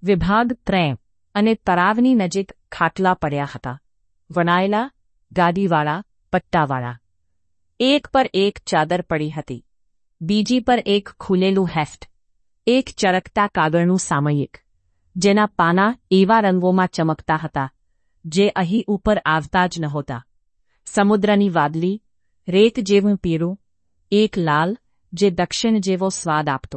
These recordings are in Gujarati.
વિભાગ 3 અને તળાવની નજીક ખાટલા પડ્યા હતા, વણાયેલા, ગાદીવાળા, પટ્ટાવાળા. એક પર એક ચાદર પડી હતી, બીજી પર એક ખુલેલું હેફ્ટ, એક ચળકતા કાગળનું સામયિક, જેના પાના એવા રંગોમાં ચમકતા હતા જે અહીં ઉપર આવતા જ નહોતા. સમુદ્રની વાદળી, રેત જેવું પીળું, એક લાલ જે દક્ષિણ જેવો સ્વાદ આપતો.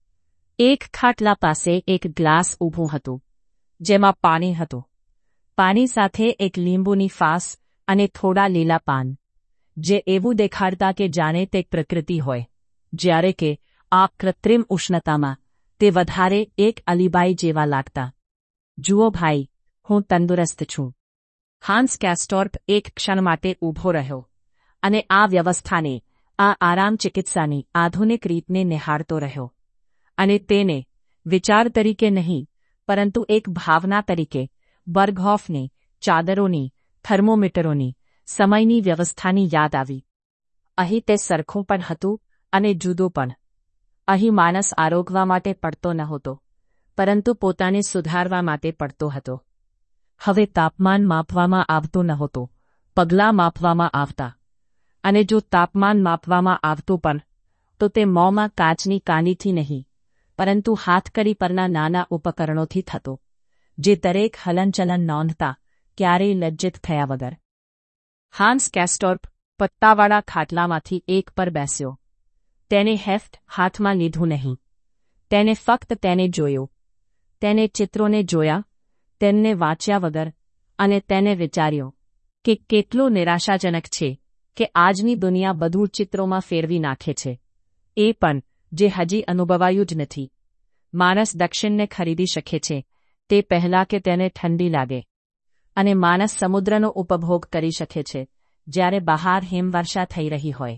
એક ખાટલા પાસે એક ગ્લાસ ઊભું હતું, જેમાં પાણી હતું. પાણી સાથે એક લીંબુની ફાસ અને થોડા લીલા પાન, જે એવું દેખાડતા કે જાણે તે પ્રકૃતિ હોય, જ્યારે કે આ કૃત્રિમ ઉષ્ણતામાં તે વધારે એક અલીબાઈ જેવા લાગતા. જુઓ ભાઈ, હું તંદુરસ્ત છું. હાન્સ કેસ્ટોર્પ એક ક્ષણ માટે ઊભો રહ્યો અને આ વ્યવસ્થાને, આ આરામ ચિકિત્સાની આધુનિક રીતને નિહાળતો રહ્યો. અને તેને વિચાર તરીકે નહીં, પરંતુ એક ભાવના તરીકે બર્ગહોફની, ચાદરોની, થર્મોમીટરોની, સમયની વ્યવસ્થાની યાદ આવી. અહીં તે સરખું પણ હતું અને જુદું પણ. અહીં માણસ આરોગવા માટે પડતો નહોતો, પરંતુ પોતાને સુધારવા માટે પડતો હતો. હવે તાપમાન માપવામાં આવતું નહોતું, પગલાં માપવામાં આવતા. અને જો તાપમાન માપવામાં આવતું પણ, તો તે મોંમાં કાચની કાંડીથી નહીં, પરંતુ હાથકડી પરના નાના ઉપકરણોથી થતો, જે દરેક હલનચલન નોંધતા, ક્યારેય લજ્જિત થયા વગર. હાન્સ કેસ્ટોર્પ પત્તાવાળા ખાટલામાંથી એક પર બેસ્યો. તેને હેફ્ટ હાથમાં લીધું નહીં. તેને ફક્ત તેને જોયો. તેને ચિત્રોને જોયા, તેમને વાંચ્યા વગર, અને તેને વિચાર્યો કે કેટલું નિરાશાજનક છે કે આજની દુનિયા બધું ચિત્રોમાં ફેરવી નાખે છે, એ પણ જે હજી અનુભવાયું જ નથી. માણસ દક્ષિણને ખરીદી શકે છે તે પહેલાં કે તેને ઠંડી લાગે, અને માણસ સમુદ્રનો ઉપભોગ કરી શકે છે જ્યારે બહાર હિમવર્ષા થઈ રહી હોય.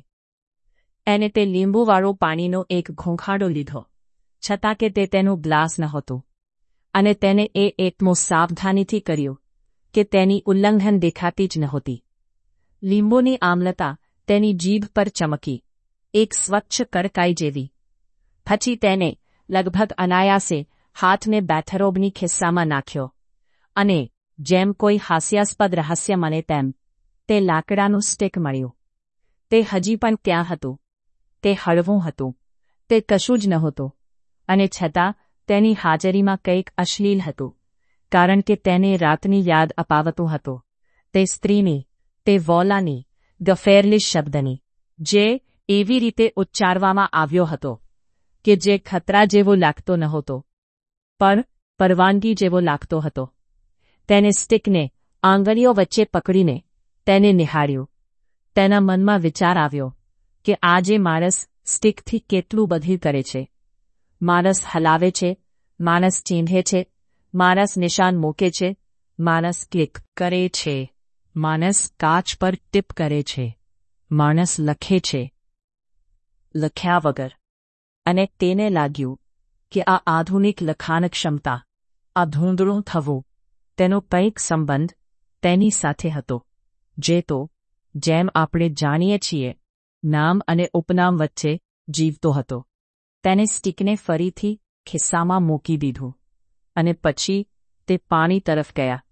એને તે લીંબુવાળું પાણીનો એક ઘૂંઘાડો લીધો, છતાં કે તે તેનું ગ્લાસ નહોતું, અને તેને એ એટલું સાવધાનીથી કર્યું કે તેની ઉલ્લંઘન દેખાતી જ નહોતી. લીંબુની આમ્લતા તેની જીભ પર ચમકી, એક સ્વચ્છ કડકાઈ જેવી. પછી તેને લગભગ અનાયાસે હાથને બેથરોબની ખિસ્સામાં નાખ્યો, અને જેમ કોઈ હાસ્યાસ્પદ રહસ્ય મને તેમ, તે લાકડાનું સ્ટીક મળ્યું. તે હજી પણ ત્યાં હતું. તે હળવું હતું. તે કશું જ નહોતું, અને છતાં તેની હાજરીમાં કંઈક અશ્લીલ હતું, કારણ કે તેને રાતની યાદ અપાવતું હતું. તે સ્ત્રીની, તે વોલાની, ગફેરલિશ શબ્દની, જે એવી રીતે ઉચ્ચારવામાં આવ્યો હતો કે જે ખતરા જેવો લાગતો નહોતો, પણ પરવાનગી જેવો લાગતો હતો. તેને સ્ટીકને આંગળીઓ વચ્ચે પકડીને તેને નિહાળ્યું. તેના મનમાં વિચાર આવ્યો કે આજે માણસ સ્ટીકથી કેટલું બધું કરે છે. માણસ હલાવે છે, માણસ ચીંધે છે, માણસ નિશાન મૂકે છે, માણસ ક્લિક કરે છે, માણસ કાચ પર ટીપ કરે છે, માણસ લખે છે, લખ્યા વગર. અને તેને લાગ્યું કે આ આધુનિક લખાણ ક્ષમતા, આ ધૂંધળું થવું, તેનો કંઈક સંબંધ તેની સાથે હતો, જે તો, જેમ આપણે જાણીએ છીએ, નામ અને ઉપનામ વચ્ચે જીવતો હતો. તેને સ્ટીકને ફરીથી ખિસ્સામાં મૂકી દીધું, અને પછી તે પાણી તરફ ગયા.